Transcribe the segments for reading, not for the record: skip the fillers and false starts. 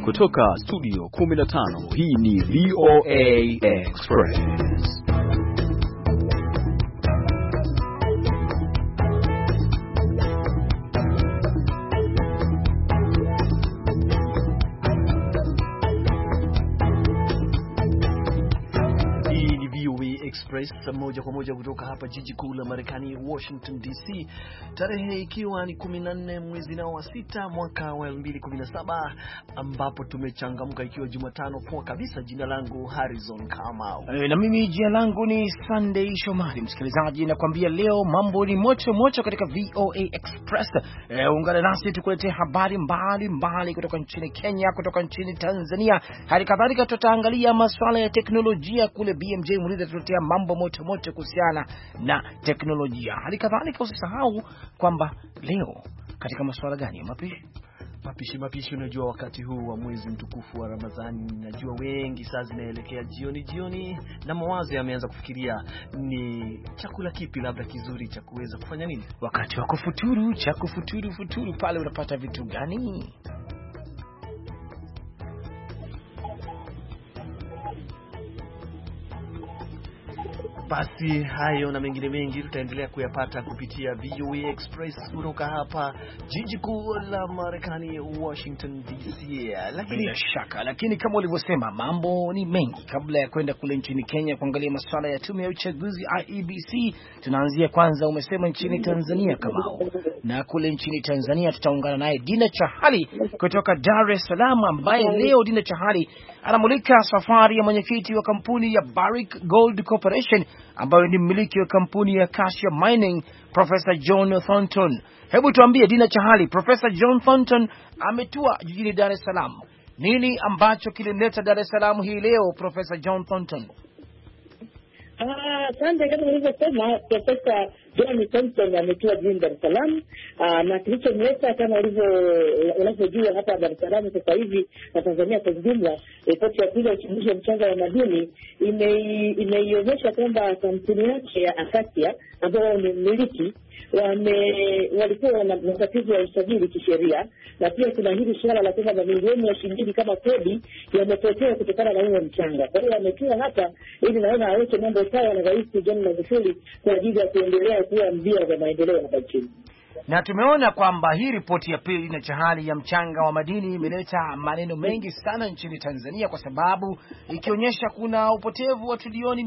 Kutoka studio 15 hii ni VOA Express. Moja kwa moja kutoka hapa jiji kuu la Marekani, Washington DC, tarehe ikiwa ni 14 mwezi nao wa 6 mwaka wa 2017, ambapo tumechangamka ikiwa Jumatano poa kabisa. Jina langu Harrison Kamau. Na mimi jina langu ni Sunday Shomari. Msikilizaji, nakwambia leo mambo ni moto moto katika VOA Express. Ungana nasi tukuletee habari mbali kutoka nchini Kenya, kutoka nchini Tanzania. Hali kadhalika tutaangalia masuala ya teknolojia kule. BMJ Murida tuletea mambo moto kuhusiana na teknolojia. Hali kadhalika usisahau kwamba leo katika masuala gani ya mapishi, unajua wakati huu wa mwezi mtukufu wa Ramadhani, najua wengi saa zinaelekea jioni na mawazo yameanza kufikiria ni chakula kipi labda kizuri cha kuweza kufanya nini wakati wa kufuturu pale unapata vitu gani? Basi hayo na mengine mengi tutaendelea kuyapata kupitia VOA Express kutoka hapa jiji kuu la Marekani, Washington DC. Lakini kama ulivyosema, mambo ni mengi. Kabla ya kwenda kule nchini Kenya kuangalia masuala ya tume ya uchaguzi IEBC, tunaanzia kwanza, umesema nchini Tanzania Kamao. Na kule nchini Tanzania tutaungana naye Dina Chahali kutoka Dar es Salaam, ambaye leo Dina Chahali anamulika safari ya mwenyekiti wa kampuni ya Barrick Gold Corporation ambayo ni mmiliki wa kampuni ya Acacia Mining, Professor John Thornton. Hebu tuambie Dina Chahali, Professor John Thornton ametua jijini Dar es Salaam. Nini ambacho kilimleta Dar es Salaam hii leo, Professor John Thornton? Asante. Kama ulivyosema, Profesa John Thornton ametua jijini Dar es Salaam, na kilichomleta kama unavyojua hapa Dar es Salaam sasa hivi na Tanzania kwa ujumla, ripoti ya pili ya uchunguzi wa mchanga wa madini imeionyesha kwamba kampuni yake ya Acacia ambayo ni mmiliki walikuwa na matatizo ya usajili kisheria, na pia kuna hili suala la kwamba mamilioni ya shilingi kama kodi yamepotea kutokana na huo mchanga. Kwa hiyo ametua hapa ili naona aweke mambo sawa na Rais John Magufuli kwa ajili ya kuendelea kuwa mbia za maendeleo hapa nchini. Na tumeona kwamba hii ripoti ya pili na Chahali ya mchanga wa madini imeleta maneno mengi sana nchini Tanzania, kwa sababu ikionyesha kuna upotevu wa trilioni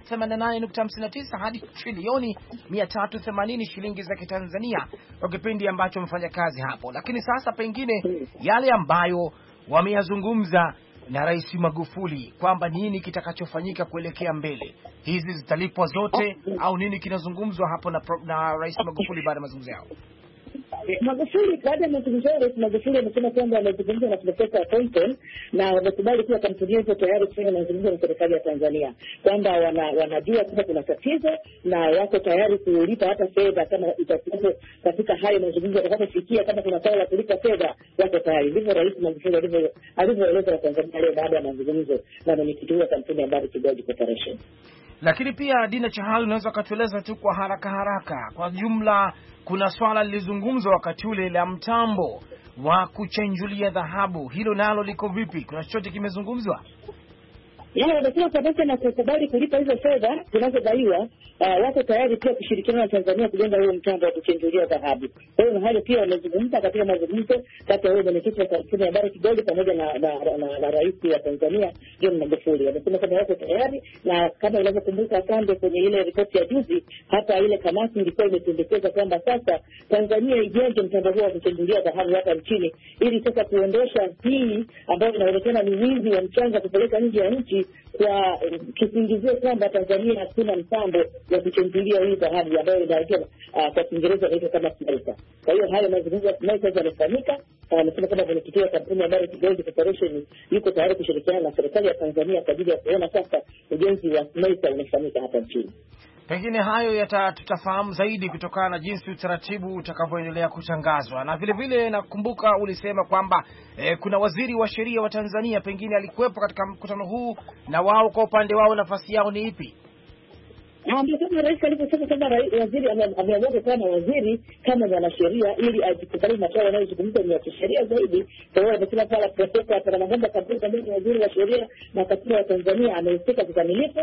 188.59 hadi trilioni 380 shilingi za Kitanzania kwa kipindi ambacho wamefanya kazi hapo. Lakini sasa pengine yale ambayo wameyazungumza na Rais Magufuli kwamba nini kitakachofanyika kuelekea mbele, hizi zitalipwa zote au nini kinazungumzwa hapo na Rais Magufuli baada ya mazungumzo yao? Magufuli baada ya mazungumzo yao, Rais Magufuli amesema kwamba amezungumza na Profesa Thornton na wamekubali kuwa kampuni hiyo tayari kufanya mazungumzo na serikali ya Tanzania, kwamba wanajua kwamba kuna tatizo na wako tayari kulipa hata fedha kama itakuwa katika hayo mazungumzo yatakapofikia. Kama kuna swala la kulipa fedha, wako tayari. Ndivyo Rais Magufuli alivyoeleza na Tanzania leo baada ya mazungumzo na mwenyekiti wa kampuni ya Barrick Gold Corporation. Lakini pia Dina Chahali, unaweza kutueleza tu kwa haraka kwa jumla, kuna swala lilizungumzwa wakati ule la mtambo wa kuchenjulia dhahabu, hilo nalo liko vipi? Kuna chochote kimezungumzwa? Wanasema pamoja na kukubali kulipa hizo fedha zinazodaiwa, wako tayari pia kushirikiana na Tanzania kujenga huo mtambo wa kuchenjulia dhahabu. Kwa hiyo hayo pia wamezungumza katika mazungumzo kati ya huyo mwenyekiti wa kampuni ya Barrick Gold pamoja na rais wa Tanzania John Magufuli. Wamesema kwamba wako tayari, na kama unavyokumbuka Kande, kwenye ile ripoti ya juzi hata ile kamati ilikuwa imependekeza kwamba sasa Tanzania ijenge mtambo huo wa kuchenjulia dhahabu hapa nchini, ili sasa kuondosha hii ambayo inaonekana ni wingi wa mchanga kupeleka nje ya nchi kwa kisingizio kwamba Tanzania hakuna mtambo wa kuchenjulia hii dhahabu ambayo inaitwa kwa Kiingereza inaitwa kama smelter. Kwa hiyo hayo mazungumzo sasa yanafanyika. Amesema kama mwenyekiti wa kampuni ya Barrick Gold Corporation yuko tayari kushirikiana na serikali ya Tanzania kwa ajili ya kuona sasa ujenzi wa smelter unafanyika hapa nchini. Pengine hayo tutafahamu zaidi kutokana na jinsi utaratibu utakavyoendelea kutangazwa. Na vile vile nakumbuka ulisema kwamba kuna waziri wa sheria wa Tanzania pengine alikuwepo katika mkutano huu, na wao kwa upande wao nafasi yao ni ipi? Ndio kama rais aliposema kwamba waziri ameamua kuwa na waziri kama mwanasheria ili ajikubali masuala yanayozungumzwa ni ya kisheria zaidi. Kwa hiyo amesema pala Profesa Palamagamba Kabudi kama ni waziri wa sheria na katiba wa Tanzania amehusika kikamilifu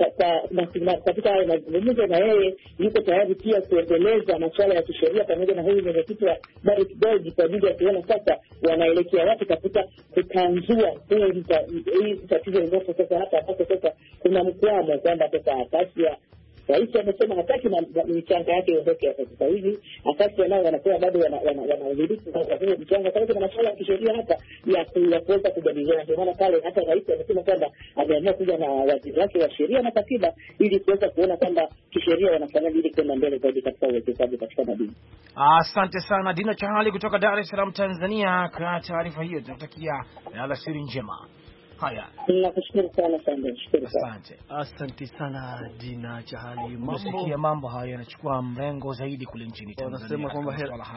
katika hayo mazungumzo, na yeye yuko tayari pia kuendeleza masuala ya kisheria pamoja na huyu mwenyekiti wa Barrick Gold kwa ajili ya kuona sasa wanaelekea wapi katika kutanzua hii tatizo lililopo sasa hapa ambapo sasa kuna mkwamo kwamba sasa kasi ya rais amesema hataki na michango yake iondoke hapa sasa hivi. Asasi nao wanapewa bado wanaudhibiti kwa sababu mchango kama kuna masuala ya kisheria hapa ya kuweza kujadiliana. Ndio maana pale hata rais amesema kwamba ameamua kuja na waziri wake wa sheria na katiba ili kuweza kuona kwamba kisheria wanafanya ili kwenda mbele zaidi katika uwekezaji katika madini. Asante sana Dina Chahali kutoka Dar es Salaam Tanzania kwa taarifa hiyo. Tunatakia alasiri njema. Haya. Nakushukuru sana sana. Asante sana Dina Chahali. Mambo haya yanachukua mrengo zaidi kule nchini Tanzania. Wanasema kwamba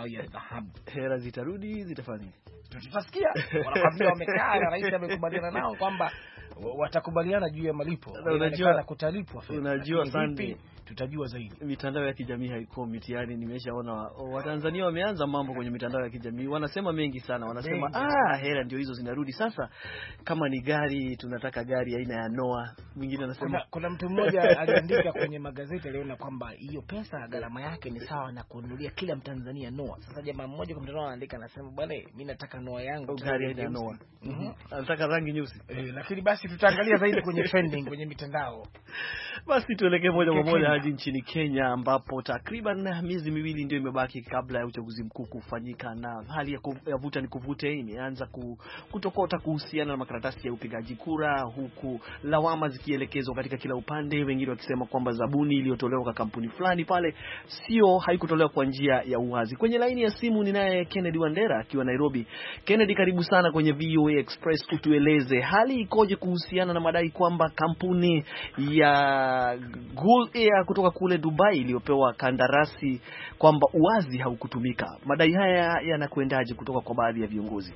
hela zitarudi, zitafanya. Tutasikia wanakwambia wamekaa na rais amekubaliana nao kwamba watakubaliana juu ya malipo. Unajua kutalipwa fedha. Unajua Sunday tutajua zaidi. Mitandao ya kijamii haiko mitiani. Nimeshaona Watanzania wameanza mambo kwenye mitandao ya kijamii. Wanasema mengi sana. Wanasema hela ndio hizo zinarudi. Sasa kama ni gari, tunataka gari aina ya Noah. Mwingine anasema kuna mtu mmoja aliandika kwenye magazeti aliona kwamba hiyo pesa gharama yake ni sawa na kununulia kila Mtanzania Noah. Sasa jamaa mmoja kwa mtandao anaandika anasema bwana mimi nataka Noah yangu gari aina ya Noah. Anataka rangi nyeusi. Lakini basi tutaangalia zaidi kwenye trending kwenye mitandao. Basi tuelekee moja kwa moja hadi nchini Kenya ambapo takriban miezi miwili ndio imebaki kabla ya uchaguzi mkuu kufanyika, na hali ya vuta ni kuvute imeanza kutokota kuhusiana na makaratasi ya upigaji kura, huku lawama zikielekezwa katika kila upande, wengine wakisema kwamba zabuni iliyotolewa kwa kampuni fulani pale haikutolewa kwa njia ya uwazi. Kwenye laini ya simu ninaye Kennedy Wandera akiwa Nairobi. Kennedy, karibu sana kwenye VOA Express. Utueleze hali ikoje kuhusiana na madai kwamba kampuni ya Gul Air kutoka kule Dubai iliyopewa kandarasi kwamba uwazi haukutumika. Madai haya yanakwendaje kutoka kwa baadhi ya viongozi?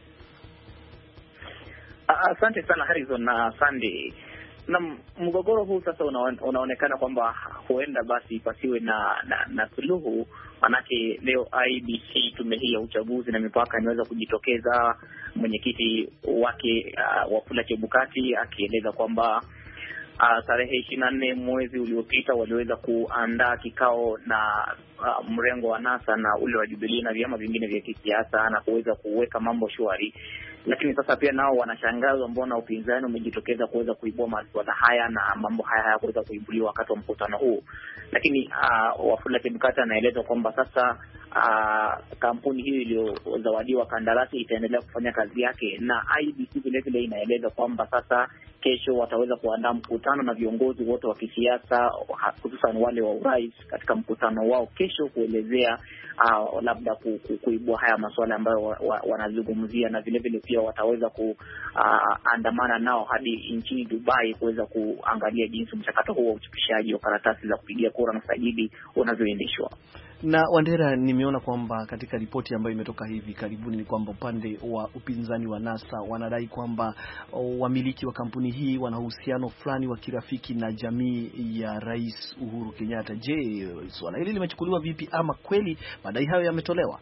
Asante sana Harrison na Sandy. Na mgogoro huu sasa unaonekana kwamba huenda basi pasiwe na suluhu, manake leo IEBC, tume hii ya uchaguzi na mipaka, imeweza kujitokeza, mwenyekiti wake Wafula Chebukati akieleza kwamba tarehe 24 mwezi uliopita waliweza kuandaa kikao na mrengo wa NASA na ule wa Jubilee na vyama vingine vya kisiasa na kuweza kuweka mambo shwari. Lakini sasa pia nao wanashangazwa mbona upinzani umejitokeza kuweza kuibua masuala haya na mambo haya hayakuweza kuibuliwa wakati wa mkutano huu. Lakini Wafula Chebukati anaeleza kwamba sasa kampuni hiyo iliyozawadiwa kandarasi itaendelea kufanya kazi yake, na IEBC vile vile inaeleza kwamba sasa kesho wataweza kuandaa mkutano na viongozi wote wa kisiasa, hususan wale wa urais, katika mkutano wao kesho kuelezea labda kuibua haya masuala ambayo wanazungumzia, na vile vile pia wataweza kuandamana nao hadi nchini Dubai kuweza kuangalia jinsi mchakato huo wa uchapishaji wa karatasi za kupigia kura na sajili unavyoendeshwa. Na Wandera, nimeona kwamba katika ripoti ambayo imetoka hivi karibuni ni kwamba upande wa upinzani wa NASA wanadai kwamba wamiliki wa kampuni hii wana uhusiano fulani wa kirafiki na jamii ya Rais Uhuru Kenyatta. Je, swala hili limechukuliwa vipi, ama kweli madai hayo yametolewa?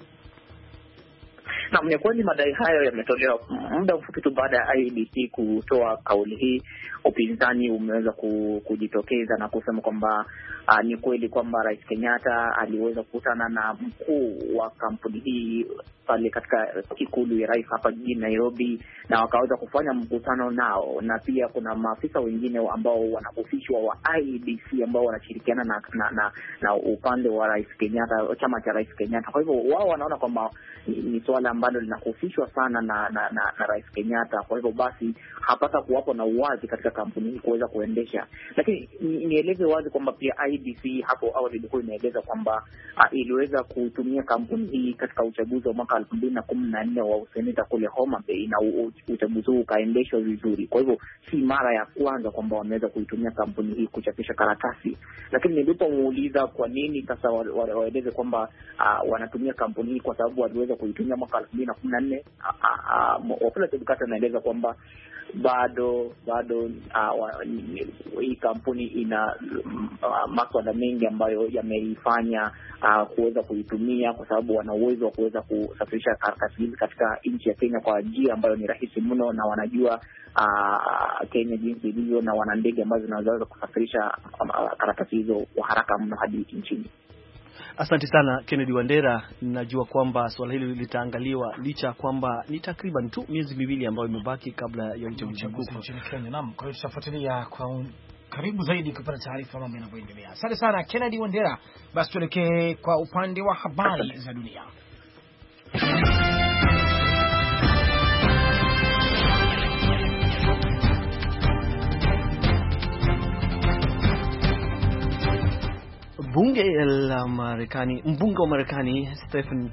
Na ni kweli madai hayo yametolewa muda mfupi tu baada ya IEBC kutoa kauli hii. Upinzani umeweza kujitokeza na kusema kwamba ni kweli kwamba Rais Kenyatta aliweza kukutana na mkuu wa kampuni hii pale katika ikulu ya rais hapa jijini Nairobi, na wakaweza kufanya mkutano nao, na pia kuna maafisa wengine ambao wanahusishwa wa IEBC ambao wanashirikiana na upande wa Rais Kenyatta, chama cha Rais Kenyatta. Kwa hivyo wao wanaona kwamba ni swala ambalo linahusishwa sana na Rais Kenyatta. Kwa hivyo basi hapata kuwapo na uwazi katika kampuni hii kuweza kuendesha. Lakini nieleze wazi kwamba pia IEBC hapo awali ilikuwa inaeleza kwamba iliweza kutumia kampuni hii katika uchaguzi wa mwaka 2014 wa useneta kule Homa Bay, na uchaguzi huu ukaendeshwa vizuri. Kwa hivyo si mara ya kwanza kwamba wameweza kuitumia kampuni hii kuchapisha karatasi. Lakini nilipomuuliza kwa nini sasa waeleze kwamba wanatumia kampuni hii, kwa sababu waliweza kuitumia mwaka 2014, Wafula Chebukati anaeleza kwamba bado hii kampuni ina masuala mengi ambayo yameifanya kuweza kuitumia, kwa sababu wana uwezo wa kuweza kusafirisha karatasi hizi katika nchi ya Kenya kwa njia ambayo ni rahisi mno, na wanajua Kenya jinsi ilivyo, na wana ndege ambazo zinaweza kusafirisha karatasi hizo kwa haraka mno hadi nchini. Asante sana Kennedy Wandera. Najua kwamba swala hili litaangaliwa licha kwamba ni takriban tu miezi miwili ambayo imebaki kabla ya uchaguzi mkuu nchini Kenya. Naam, kwa hiyo tutafuatilia kwa karibu zaidi kupata taarifa mambo yanavyoendelea. Asante sana Kennedy Wandera. Basi tuelekee kwa upande wa habari za dunia. Mbunge wa Marekani Stephen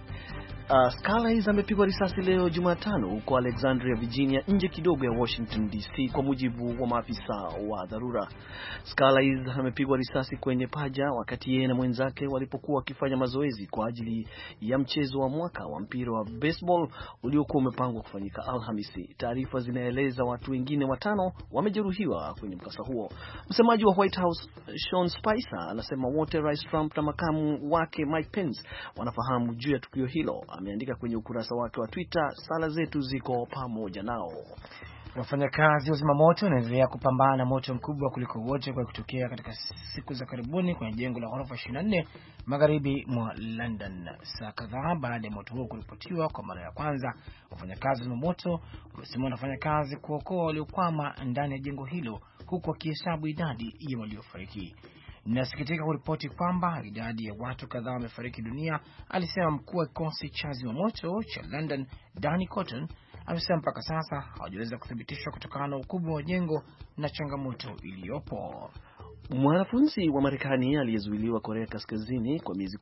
Scalise amepigwa risasi leo Jumatano huko Alexandria, Virginia, nje kidogo ya Washington DC, kwa mujibu wa maafisa wa dharura. Scalise amepigwa risasi kwenye paja wakati yeye na mwenzake walipokuwa wakifanya mazoezi kwa ajili ya mchezo wa mwaka wa mpira wa baseball uliokuwa umepangwa kufanyika Alhamisi. Taarifa zinaeleza watu wengine 5 wamejeruhiwa kwenye mkasa huo. Msemaji wa White House Sean Spicer anasema wote Rais Trump na makamu wake Mike Pence wanafahamu juu ya tukio hilo. Ameandika kwenye ukurasa wake wa Twitter, sala zetu ziko pamoja nao. Wafanyakazi wa zimamoto wanaendelea kupambana na moto mkubwa kuliko wote kwa kutokea katika siku za karibuni kwenye jengo la ghorofa 24 magharibi mwa London. Saa kadhaa baada ya moto huo kuripotiwa kwa mara ya kwanza, wafanyakazi wa zimamoto wamesema wanafanya kazi kuokoa waliokwama ndani ya jengo hilo, huku wakihesabu idadi ya waliofariki. Nasikitika kuripoti kwamba idadi ya watu kadhaa wamefariki dunia, alisema mkuu wa kikosi cha zimamoto cha London Danny Cotton. Amesema mpaka sasa hawajaweza kuthibitishwa kutokana na ukubwa wa jengo na changamoto iliyopo. Mwanafunzi wa Marekani aliyezuiliwa Korea Kaskazini kwa miezi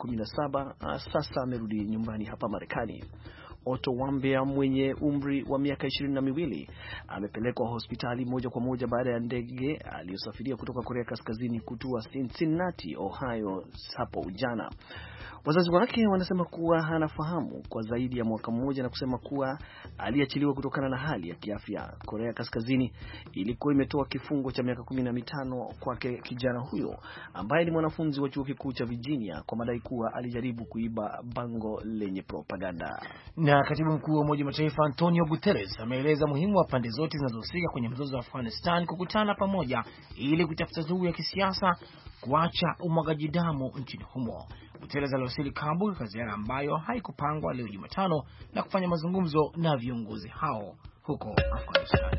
17 sasa amerudi nyumbani hapa Marekani. Otto Wambea mwenye umri wa miaka 22 amepelekwa hospitali moja kwa moja baada ya ndege aliyosafiria kutoka Korea Kaskazini kutua Cincinnati, Ohio hapo jana. Wazazi wake wanasema kuwa anafahamu kwa zaidi ya mwaka mmoja na kusema kuwa aliachiliwa kutokana na hali ya kiafya. Korea Kaskazini ilikuwa imetoa kifungo cha miaka 15 kwake kijana huyo ambaye ni mwanafunzi wa chuo kikuu cha Virginia kwa madai kuwa alijaribu kuiba bango lenye propaganda. Na katibu mkuu wa Umoja wa Mataifa Antonio Guterres ameeleza muhimu wa pande zote zinazohusika kwenye mzozo wa Afghanistan kukutana pamoja ili kutafuta suluhu ya kisiasa kuacha umwagaji damu nchini humo. Guterres aliwasili Kabul kwa ziara ambayo haikupangwa leo Jumatano na kufanya mazungumzo na viongozi hao huko Afghanistan.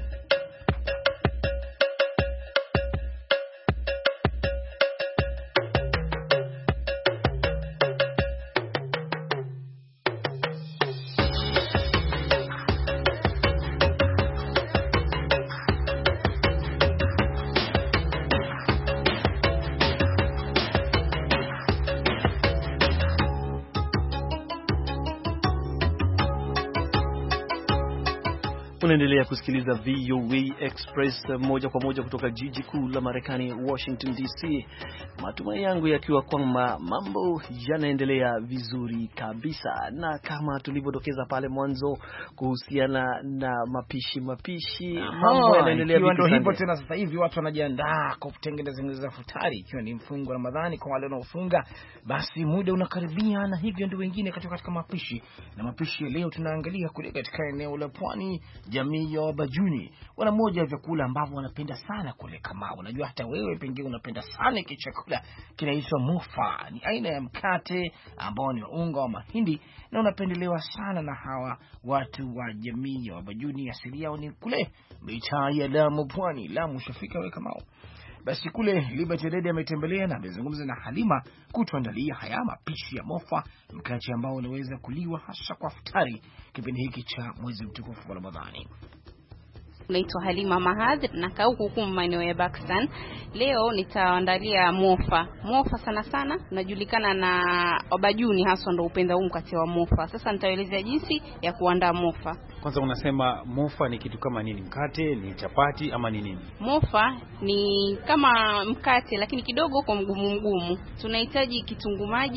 Unaendelea kusikiliza VOA Express moja kwa moja kutoka jiji kuu la Marekani, Washington DC. Matumai yangu yakiwa kwamba mambo yanaendelea vizuri kabisa, na kama tulivyodokeza pale mwanzo kuhusiana na mapishi mambo yanaendelea vizuri. Ndio hivyo tena, sasa hivi watu wanajiandaa kutengeneza futari, ikiwa ni mfungo wa Ramadhani kwa wale wanaofunga. Basi muda unakaribia, na hivyo ndio wengine katika mapishi. Na mapishi leo tunaangalia kule katika eneo la Pwani, jamii ya Wabajuni wana moja ya vyakula ambavyo wanapenda sana kule. Kama unajua hata wewe pengine unapenda sana hiki chakula, kinaitwa mufa. Ni aina ya mkate ambao ni unga wa mahindi na unapendelewa sana na hawa watu wa jamii ya Wabajuni. Asili yao ni kule mitaa ya Lamu, Pwani. Lamu shafika wewe Kamao. Basi kule Liberty Dede ametembelea na amezungumza na Halima kutuandalia haya mapishi ya mofa, mkate ambao unaweza kuliwa hasa kwa futari kipindi hiki cha mwezi mtukufu wa Ramadhani. Naitwa Halima Mahad na kaa huku maeneo ya Pakistan. Leo nitaandalia mofa. Mofa sana unajulikana na Wabajuni, hasa ndio upenda huu mkate wa mofa. Sasa nitaelezea jinsi ya kuandaa mofa. Kwanza unasema mofa ni kitu kama nini? Mkate, ni chapati ama ni nini? Mofa ni kama mkate lakini kidogo kwa mgumu. Tunahitaji kitunguu maji,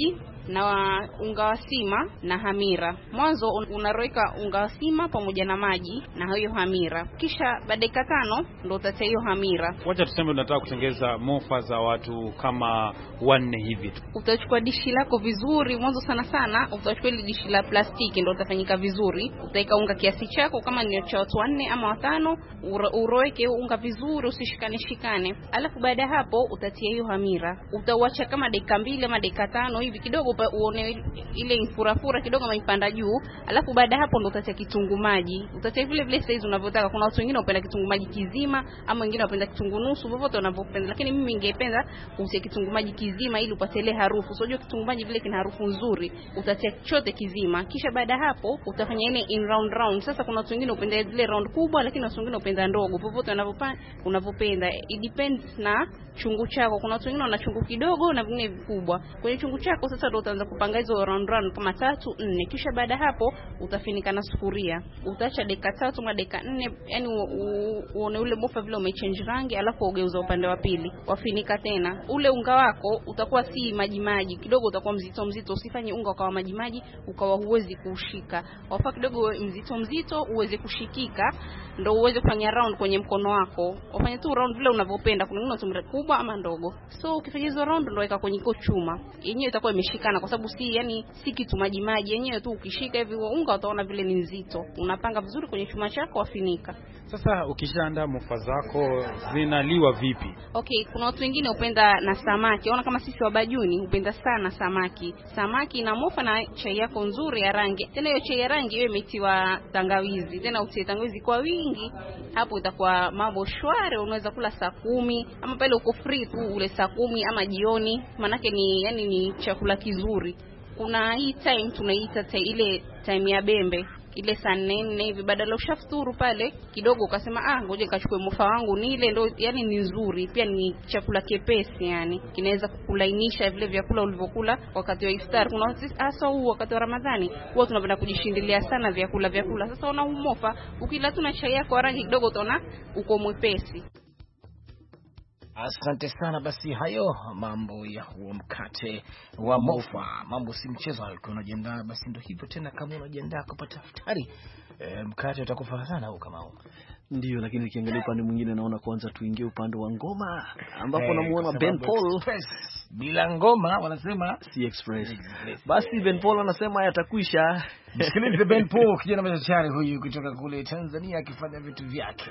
na unga wa sima na hamira. Mwanzo unaroweka unga wa sima pamoja na maji na hiyo hamira, kisha baada ya 5 ndio utatia hiyo hamira. Wacha tuseme unataka kutengeza mofa za watu kama 4 hivi tu. Utachukua dishi lako vizuri, mwanzo sana utachukua ile dishi la plastiki ndio utafanyika vizuri. Utaweka unga kiasi chako, kama ni cha watu 4 ama 5, uroweke unga vizuri, usishikane. Alafu baada hapo utatia hiyo hamira. Utauacha kama dakika 2 ama dakika 5 hivi, kidogo uone ile infurafura kidogo maipanda juu. Alafu baada hapo ndo utatia kitunguu maji. Utatia vile size unavyotaka. Kuna watu wengine wanapenda kitunguu maji kizima, ama wengine wanapenda kitunguu nusu, vyovyote wanavyopenda. Lakini mimi ningependa utie kitunguu maji kizima ili upate ile harufu. Unajua kitunguu maji vile kina harufu nzuri. Utatia chote kizima. Kisha baada hapo utafanya ile in round. Sasa kuna watu wengine wanapenda ile round kubwa, lakini watu wengine wanapenda ndogo. Vyovyote unavyopenda. It depends na chungu chako. Kuna watu wengine wana chungu kidogo na vingine vikubwa. Kwenye chungu chako sasa ndio utaanza kupanga hizo round kama 3, 4. Kisha baada hapo utafinika na sufuria. Utaacha dakika 3 ama dakika 4, yani uone ule mofa vile umechange rangi, alafu ugeuza upande wa pili. Wafinika tena. Ule unga wako utakuwa si maji kidogo, utakuwa mzito. Usifanye unga ukawa maji ukawa huwezi kuushika. Wafaa kidogo mzito uweze kushikika, ndio uweze kufanya round kwenye mkono wako. Ufanye tu round vile unavyopenda. Kuna wengine kubwa ama ndogo. So ukifanya hizo round ndio weka kwenye chuma. Yenyewe itakuwa imeshikana kwa sababu si kitu maji. Yenyewe tu ukishika hivi unga utaona vile ni nzito. Unapanga vizuri kwenye chuma chako, wafinika. Sasa ukishaandaa mofa zako zinaliwa vipi? Okay, kuna watu wengine hupenda na samaki. Unaona kama sisi wabajuni hupenda sana samaki. Samaki na mofa na chai yako nzuri ya rangi. Tena hiyo chai ya rangi iwe imetiwa tangawizi. Tena utie tangawizi kwa wingi. Hapo itakuwa mambo shwari. Unaweza kula saa 10 ama pale uko free tu ule saa 10 ama jioni. Manake ni chakula kizuri. Kuna hii time tunaita ile time ya bembe. Ile saa 4 hivi, badala ushafuturu pale kidogo ukasema ngoja nikachukue mofa wangu nile, ndio yani ni nzuri. Pia ni chakula kepesi, yani kinaweza kukulainisha vile vyakula ulivyokula wakati wa iftar. Kuna hasa wakati wa Ramadhani huwa tunapenda kujishindilia sana vyakula. Sasa una mofa ukila tu na chai yako rangi kidogo utaona uko mwepesi. Asante sana. Basi hayo mambo ya huo mkate wa mofa, mambo si mchezo hayo. Unajiandaa basi ndio hivyo tena, kama unajiandaa kupata iftari, mkate utakufa sana huko kama huo. Ndio, lakini ukiangalia upande mwingine naona kwanza tuingie upande wa ngoma ambapo namuona Ben Paul. Bila ngoma wanasema si express. Basi Ben Paul anasema yatakwisha. Msikilize Ben Paul, kijana machachari huyu kutoka kule Tanzania akifanya vitu vyake.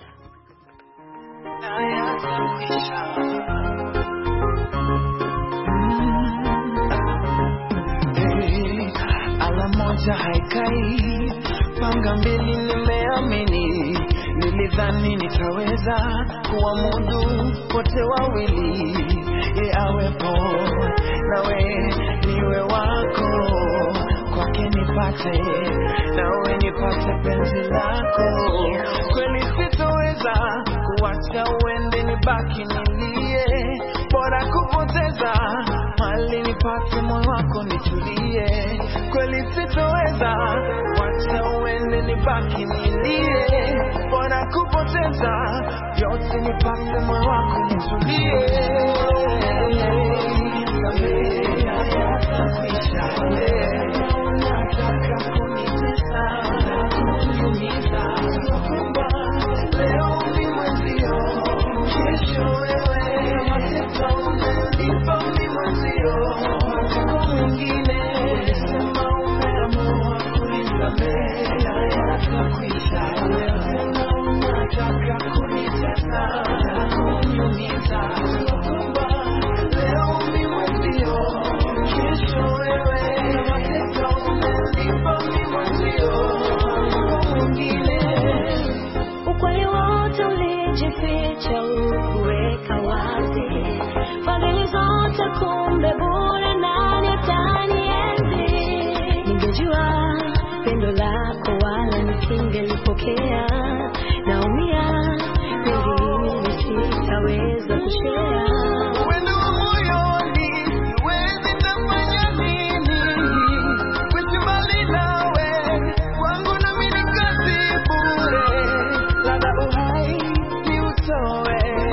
Ala moja haikai, panga mbili nimeamini. Nilidhani nitaweza kuamudu wote wawili, awepo nawe niwe wako, kwake nipate nawe nipate penzi lako. Kweli sitoweza kuacha uende nibaki nilie, bora kupoteza mali nipate moyo wako nitulie. Kweli sitoweza kuacha uende nibaki nilie, bora kupoteza yote nipate moyo wako nitulie. Unataka kunitesa, kuniumiza, leo ni mwenzio, kesho wewe, mateso umenipa ni mwenzio, kwa mwingine sema umeamua kunisamehe, yatakwisha. Unataka kunitesa, kuniumiza, leo ni mwenzio, kesho wewe, mateso umenipa ni mwenzio, kwa mwingine. Ukweli wote ulijificha ukuweka wazi, fadhili zote kumbe bure, nani atanienzi? Ningejua pendo lako wala nisingelipokea, naumia pengine sitaweza kushare. Wendo wa moyoni siwezi tafanya nini, kujibali nawe kwangu na mimi kazi bure, labda uhai ni utoe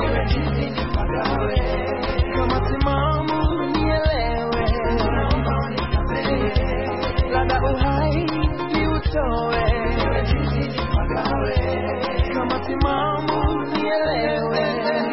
nawe, kama timamu nielewe.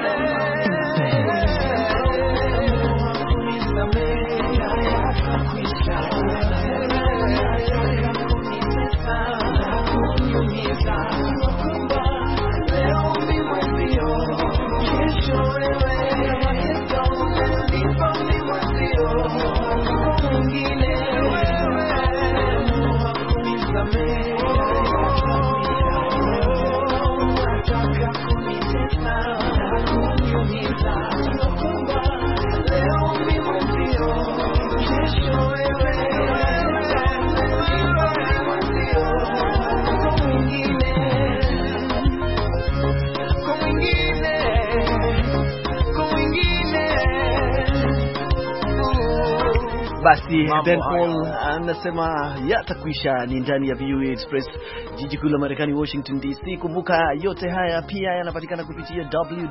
Basi Ben Paul anasema yatakwisha. Ni ndani ya VOA Express, jiji kuu la Marekani, Washington DC. Kumbuka yote haya pia yanapatikana kupitia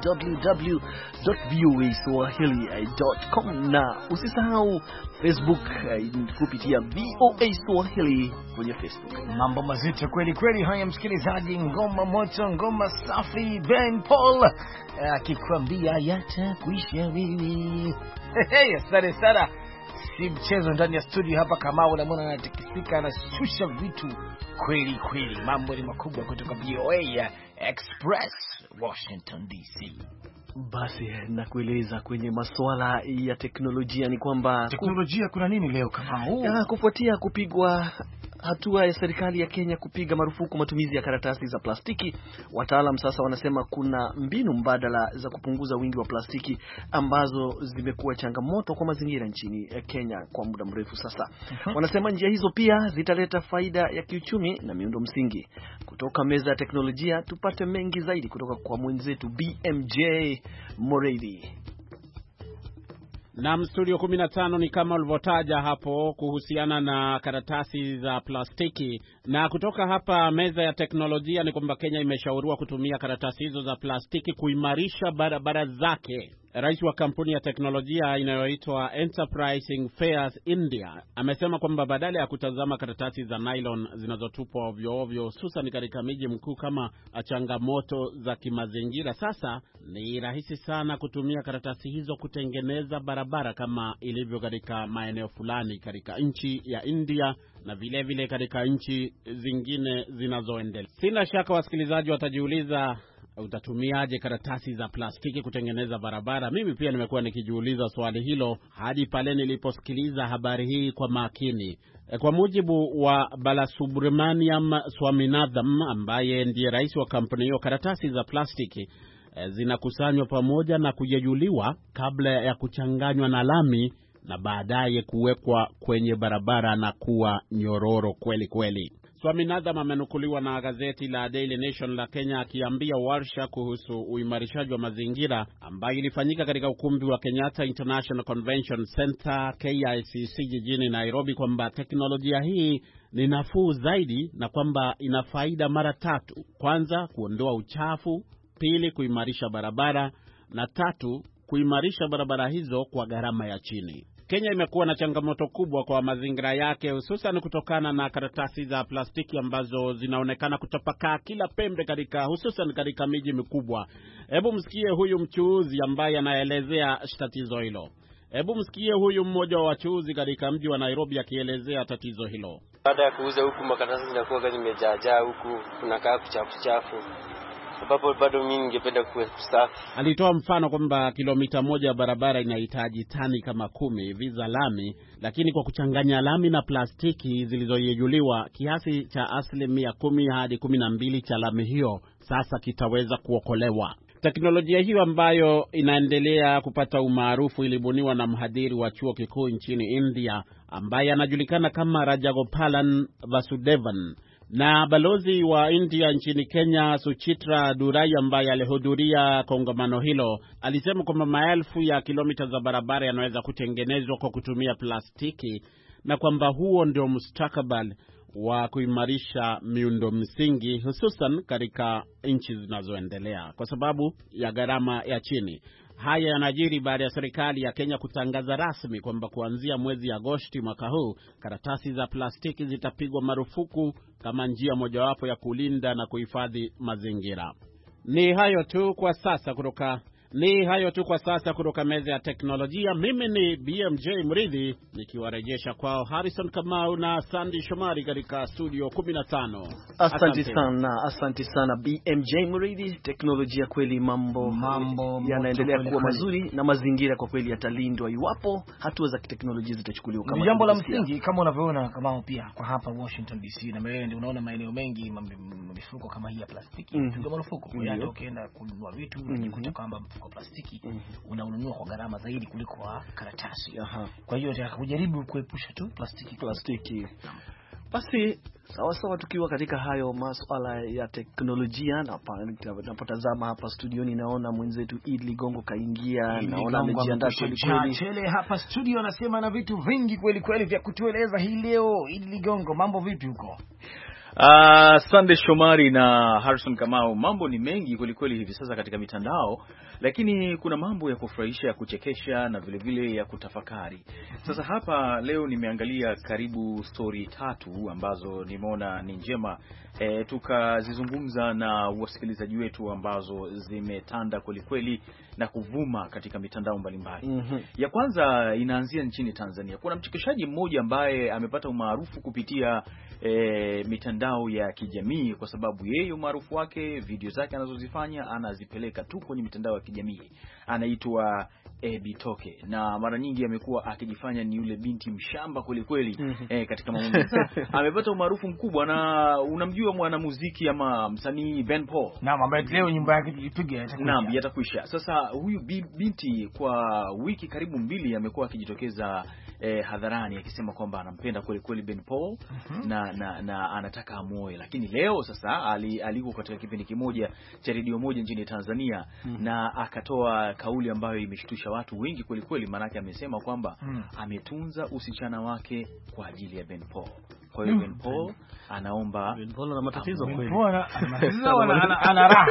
www.voaswahili.com, na usisahau Facebook kupitia VOA Swahili kwenye Facebook. Mambo mazito kweli kweli haya, msikilizaji. Ngoma moto, ngoma safi, Ben Paul akikwambia yatakwisha mimi. Asante sana. Si mchezo ndani ya studio hapa, kama unamwona anatikisika, anashusha vitu kweli kweli. Mambo ni makubwa kutoka VOA Express, Washington DC. Basi nakueleza kwenye masuala ya teknolojia ni kwamba teknolojia kuna nini leo kama huu? Kufuatia kupigwa hatua ya serikali ya Kenya kupiga marufuku matumizi ya karatasi za plastiki, wataalam sasa wanasema kuna mbinu mbadala za kupunguza wingi wa plastiki ambazo zimekuwa changamoto kwa mazingira nchini Kenya kwa muda mrefu sasa. Wanasema njia hizo pia zitaleta faida ya kiuchumi na miundo msingi. Kutoka meza ya teknolojia tupate mengi zaidi kutoka kwa mwenzetu BMJ Moreidi. Na studio 15 ni kama ulivyotaja hapo kuhusiana na karatasi za plastiki. Na kutoka hapa meza ya teknolojia ni kwamba Kenya imeshauriwa kutumia karatasi hizo za plastiki kuimarisha barabara zake. Rais wa kampuni ya teknolojia inayoitwa Enterprising Fairs India amesema kwamba badala ya kutazama karatasi za nylon zinazotupwa ovyo ovyo, hususan katika miji mkuu kama changamoto za kimazingira, sasa ni rahisi sana kutumia karatasi hizo kutengeneza barabara kama ilivyo katika maeneo fulani katika nchi ya India na vile vile katika nchi zingine zinazoendelea. Sina shaka wasikilizaji watajiuliza, utatumiaje karatasi za plastiki kutengeneza barabara? Mimi pia nimekuwa nikijiuliza swali hilo hadi pale niliposikiliza habari hii kwa makini. Kwa mujibu wa Balasubramaniam Swaminathan ambaye ndiye rais wa kampuni hiyo, karatasi za plastiki zinakusanywa pamoja na kujejuliwa kabla ya kuchanganywa na lami na baadaye kuwekwa kwenye barabara na kuwa nyororo kweli kweli. Swaminathan amenukuliwa na gazeti la Daily Nation la Kenya akiambia warsha kuhusu uimarishaji wa mazingira ambayo ilifanyika katika ukumbi wa Kenyatta International Convention Center KICC jijini Nairobi kwamba teknolojia hii ni nafuu zaidi na kwamba ina faida mara tatu. Kwanza, kuondoa uchafu; pili, kuimarisha barabara; na tatu, kuimarisha barabara hizo kwa gharama ya chini. Kenya imekuwa na changamoto kubwa kwa mazingira yake, hususan kutokana na karatasi za plastiki ambazo zinaonekana kutapakaa kila pembe hususan katika miji mikubwa. Hebu msikie huyu mchuuzi ambaye anaelezea tatizo hilo. Hebu msikie huyu mmoja wa wachuuzi katika mji wa Nairobi akielezea tatizo hilo. Baada ya kuuza huku makaratasi zinakuwa zimejaa huku, kunakaa kuchafu. Sababu bado mimi ningependa kuwe safi. Alitoa mfano kwamba kilomita moja ya barabara inahitaji tani kama 10 hivi za lami, lakini kwa kuchanganya lami na plastiki zilizoyejuliwa, kiasi cha 10% hadi 12% cha lami hiyo sasa kitaweza kuokolewa. Teknolojia hiyo ambayo inaendelea kupata umaarufu ilibuniwa na mhadhiri wa chuo kikuu nchini India ambaye anajulikana kama Rajagopalan Vasudevan. Na balozi wa India nchini Kenya, Suchitra Durai, ambaye alihudhuria kongamano hilo, alisema kwamba maelfu ya kilomita za barabara yanaweza kutengenezwa kwa kutumia plastiki na kwamba huo ndio mustakabali wa kuimarisha miundo msingi, hususan katika nchi zinazoendelea kwa sababu ya gharama ya chini. Haya yanajiri baada ya serikali ya Kenya kutangaza rasmi kwamba kuanzia mwezi Agosti mwaka huu karatasi za plastiki zitapigwa marufuku kama njia mojawapo ya kulinda na kuhifadhi mazingira. Ni hayo tu kwa sasa kutoka meza ya teknolojia. Mimi ni BMJ Mridhi nikiwarejesha kwao Harrison Kamau na Sandy Shomari katika studio 15. Asante sana BMJ Mridhi. Teknolojia kweli, mambo yanaendelea kuwa mazuri na mazingira kwa kweli yatalindwa iwapo hatua za kiteknolojia zitachukuliwa kama jambo la msingi. Kama unavyoona kama pia kwa hapa Washington DC na Maryland, unaona maeneo mengi mifuko kama hii ya plastiki ndio marufuku. Yaani ukienda kununua vitu unajikuta kwamba mfuko plastiki unaununua kwa gharama zaidi kuliko karatasi. Kwa hiyo nataka kujaribu kuepusha tu plastiki. Basi sawa tukiwa katika hayo masuala ya teknolojia, na napotazama hapa studioni naona mwenzetu Idi Ligongo kaingia, naona amejiandaa kweli chele hapa studio, anasema na vitu vingi kweli vya kutueleza hii leo. Idi Ligongo, mambo vipi huko? Sunday Shomari na Harrison Kamau, mambo ni mengi kweli hivi sasa katika mitandao, lakini kuna mambo ya kufurahisha, ya kuchekesha na vile ya kutafakari. Sasa hapa leo nimeangalia karibu story 3 ambazo nimeona ni njema tukazizungumza na wasikilizaji wetu, ambazo zimetanda kweli na kuvuma katika mitandao mbalimbali. Ya kwanza inaanzia nchini Tanzania. Kuna mchekeshaji mmoja ambaye amepata umaarufu kupitia mitandao ya kijamii, kwa sababu yeye umaarufu wake, video zake anazozifanya anazipeleka tu kwenye mitandao ya kijamii. Anaitwa Bitoke, na mara nyingi amekuwa akijifanya ni yule binti mshamba kweli katika mambo. Amepata umaarufu mkubwa, na unamjua mwanamuziki ama msanii Ben Paul. Naam, ambaye leo nyumba yake ipiga yatakwisha. Sasa huyu binti kwa wiki karibu 2 amekuwa akijitokeza hadharani akisema kwamba anampenda kweli Ben Paul na anataka amuoe. Lakini leo sasa aliko katika kipindi kimoja cha redio moja nchini Tanzania na akatoa kauli ambayo imeshtusha watu wengi kweli, maana yake amesema kwamba ametunza usichana wake kwa ajili ya Ben Paul. Kwa hiyo Ben Paul anaomba, Ben Paul ana matatizo kweli. Ana raha.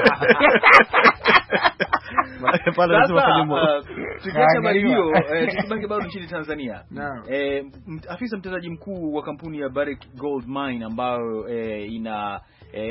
Tukiacha bali hiyo, tukibaki bado nchini Tanzania. Afisa mtendaji mkuu wa kampuni ya Barrick Gold Mine ambayo ina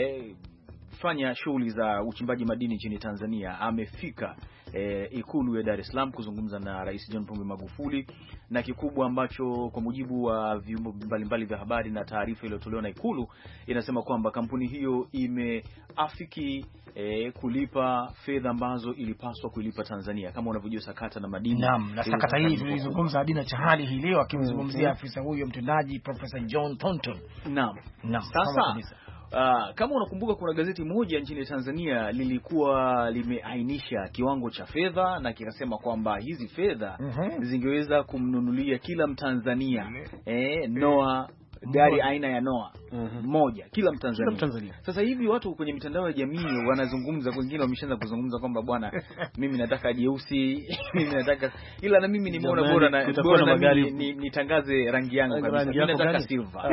fanya shughuli za uchimbaji madini nchini Tanzania amefika Ikulu ya Dar es Salaam kuzungumza na Rais John Pombe Magufuli, na kikubwa ambacho kwa mujibu wa vyombo mbalimbali vya habari na taarifa iliyotolewa na Ikulu inasema kwamba kampuni hiyo imeafiki kulipa fedha ambazo ilipaswa kulipa Tanzania. Kama unavyojua sakata na madini. Naam, na sakata hii tulizungumza Adina Chahali hii leo akimzungumzia afisa huyo mtendaji Professor John Thornton. Naam. Sasa kama unakumbuka, kuna gazeti moja nchini Tanzania lilikuwa limeainisha kiwango cha fedha na kikasema kwamba hizi fedha zingeweza kumnunulia kila Mtanzania Noah gari aina ya Noah moja kila Mtanzania. Sasa hivi watu kwenye mitandao ya jamii wanazungumza, wengine wameshaanza kuzungumza kwamba bwana, mimi nataka jeusi, mimi nataka, ila na mimi nimeona bora na nitangaze rangi yangu kabisa, mimi nataka silver.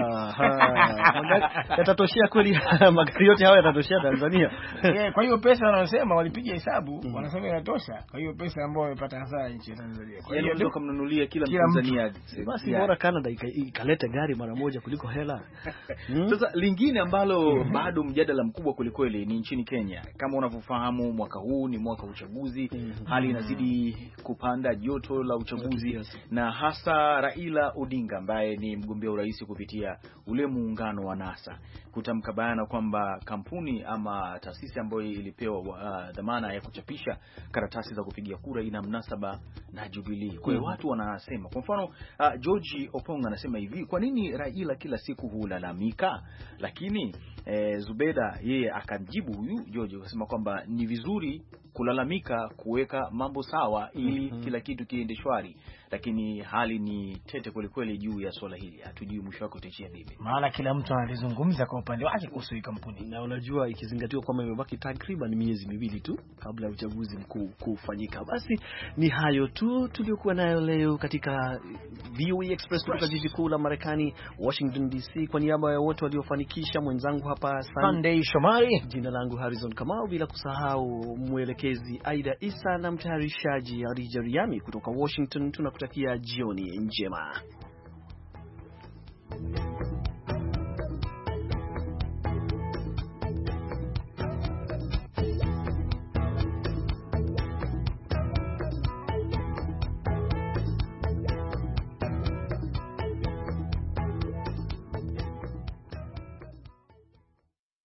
Yatatoshea kweli magari yote hayo yatatoshea Tanzania? Kwa hiyo pesa wanasema walipiga hesabu, wanasema inatosha. Kwa hiyo pesa ambayo wamepata hasara nchi ya Tanzania, kwa hiyo ndio kumnunulia kila Mtanzania. Basi bora Canada ikaleta gari mara moja kuliko hela. Sasa lingine ambalo bado mjadala mkubwa kweli ni nchini Kenya. Kama unavyofahamu, mwaka huu ni mwaka wa uchaguzi. Hali inazidi kupanda, joto la uchaguzi, na hasa Raila Odinga ambaye ni mgombea urais kupitia ule muungano wa NASA kutamka bayana kwamba kampuni ama taasisi ambayo ilipewa dhamana ya kuchapisha karatasi za kupigia kura ina mnasaba na Jubilee. Kwa hiyo watu wanasema, kwa mfano George Opong anasema hivi, kwa nini Raila kila siku hulalamika? Lakini Zubeda yeye akamjibu huyu George akasema kwamba ni vizuri kulalamika, kuweka mambo sawa ili kila kitu kiende shwari, lakini hali ni tete kweli juu ya swala hili. Hatujui mwisho wake utaishia vipi, maana kila mtu analizungumza kwa upande wake kuhusu hii kampuni, na unajua ikizingatiwa kwamba imebaki takriban miezi 2 tu kabla ya uchaguzi mkuu kufanyika. Basi ni hayo tu tuliokuwa nayo leo katika VOA Express kutoka jiji kuu la Marekani, Washington DC. Kwa niaba ya wote waliofanikisha, mwenzangu hapa Sunday Shomari, jina langu Harrison Kamau, bila kusahau mwelekeo mwelekezi Aida Isa na mtayarishaji Adija Riami kutoka Washington. Tunakutakia jioni njema.